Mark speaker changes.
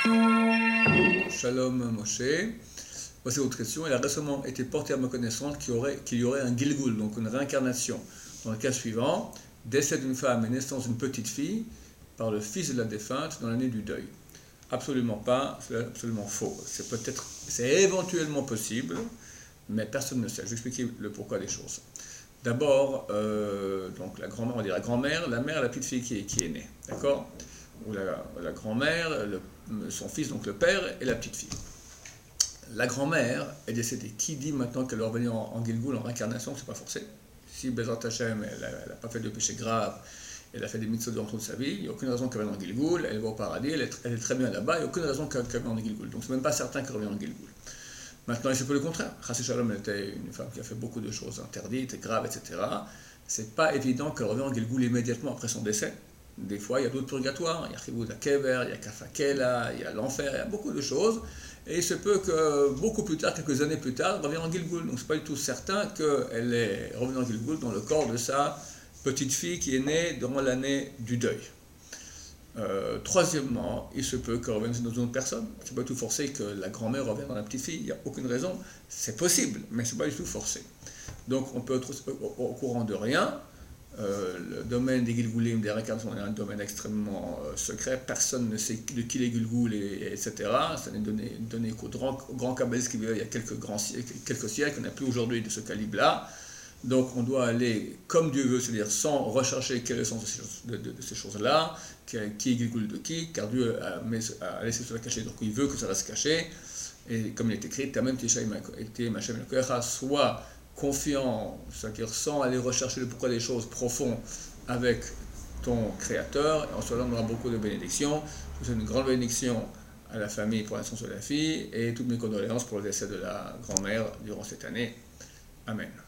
Speaker 1: Shalom Moshe. Voici votre question. Il a récemment été porté à ma connaissance qu'il y aurait un Gilgul, donc une réincarnation. Dans le cas suivant, décès d'une femme et naissance d'une petite fille par le fils de la défunte dans l'année du deuil. Absolument pas, c'est absolument faux. C'est éventuellement possible, mais personne ne sait. Je vais expliquer le pourquoi des choses. D'abord, donc la grand-mère, on dit la grand-mère, la mère et la petite fille qui est née, d'accord? Ou la grand-mère, son fils, donc le père, et la petite fille. La grand-mère est décédée. Qui dit maintenant qu'elle va revenir en Gilgul, en réincarnation, c'est pas forcé. Si Bezrat Hashem, elle n'a pas fait de péché grave, elle a fait des mitzvot durant toute sa vie, il n'y a aucune raison qu'elle revienne en Gilgul, elle va au paradis, elle est très bien là-bas, il n'y a aucune raison qu'elle revienne en Gilgul. Donc c'est même pas certain qu'elle revienne en Gilgul. Maintenant, il se peut le contraire. Chassid Shalom était une femme qui a fait beaucoup de choses interdites, graves, etc. C'est pas évident qu'elle revienne en Gilgul immédiatement après son décès. Des fois, il y a d'autres purgatoires, il y a Chibud HaKever, il y a Kafakela, il y a l'enfer, il y a beaucoup de choses. Et il se peut que beaucoup plus tard, quelques années plus tard, elle revienne en Gilgul. Donc c'est pas du tout certain qu'elle est revenue en Gilgul dans le corps de sa petite fille qui est née durant l'année du deuil. Troisièmement, il se peut qu'elle revienne dans une autre personne. C'est pas du tout forcé que la grand-mère revienne dans la petite fille, il n'y a aucune raison. C'est possible, mais c'est pas du tout forcé. Donc on peut être au courant de rien. Le domaine des Gilgulim, des réincarnations, est un domaine extrêmement secret. Personne ne sait de qui les Gilgul, etc. Ça n'est donné qu'aux grands kabbalistes qui vivaient il y a quelques siècles. On n'a plus aujourd'hui de ce calibre-là. Donc on doit aller comme Dieu veut, c'est-à-dire sans rechercher quel est le sens de ces choses-là, qui est Gilgul de qui, car Dieu a laissé cela caché, donc il veut que ça reste caché. Et comme il est écrit, soit confiant, c'est-à-dire sans aller rechercher le pourquoi des choses profondes avec ton Créateur, et en cela on aura beaucoup de bénédictions. Je vous souhaite une grande bénédiction à la famille pour la naissance de la fille, et toutes mes condoléances pour le décès de la grand-mère durant cette année. Amen.